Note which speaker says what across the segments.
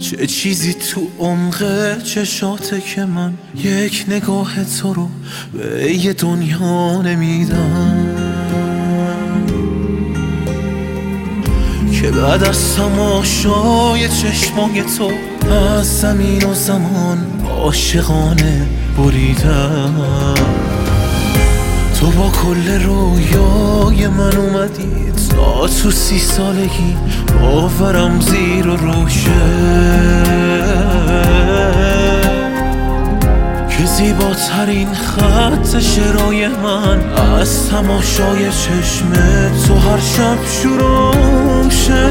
Speaker 1: چه چیزی تو عمق چشاته که من یک نگاه تو رو به یه دنیا نمیدم، که بعد از تماشای چشمای تو از زمین و زمان عاشقانه بریدم. تو با کل رویای من اومدی تا تو 30 سالگی باورم زیر و روشه، که زیباترین خط شعرهای من از تماشای چشم تو هر شب شروع شه.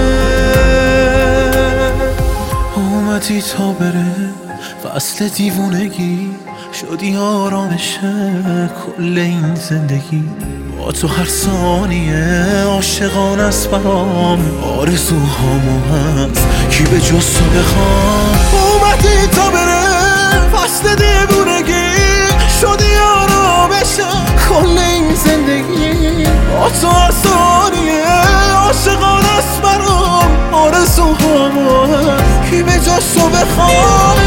Speaker 1: اومدی تا بره فصل دیوونگی، شدی آرامش کل این زندگی. با تو هر ثانیه عاشقانه است برام، آرزوهامو هست کی به جز تو بخوام. اومدی تا بره فصل دیوونگی، شدی آرامش کل این زندگی. با تو هر ثانیه عاشقانه است برام، آرزوهامو هست کی به جز تو بخوام.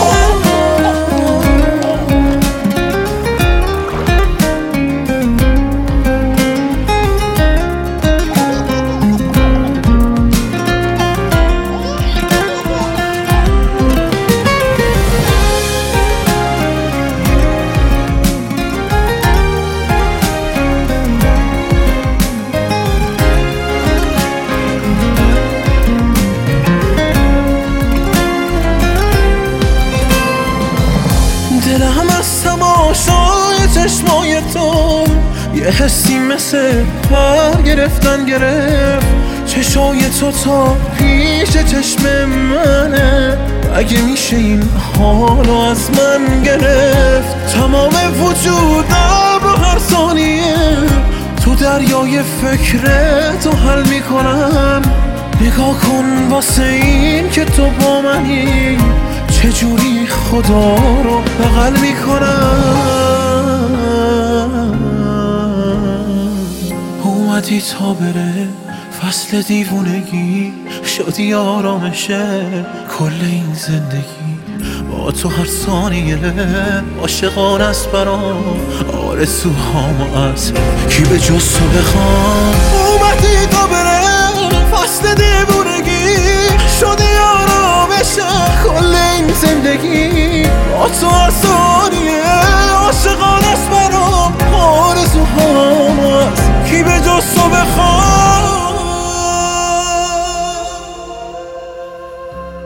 Speaker 1: دلم از تماشای چشمای تو یه حسی مثل پر گرفتن گرفت. چشای تو تا پیش چشم منه، اگه میشه این حالو از من گرفت. تمام وجودم رو هر ثانیه تو دریای فکرتو حل میکنم. نگاه کن واسه این که تو با منی، چجوری خدا رو بغل میکنم. اومدی تا بره فصل دیوونگی، شدی آرامش کل این زندگی. با تو هر ثانیه عاشقانه است برام، آرزوهامو از کی به جز تو بخوام. اومدی تا بره فصل دیوونگی، شدی آرامش کل این زندگی. با تو هر ثانیه عاشقانه است برام، آرزوهامو از کی به جز تو بخوام.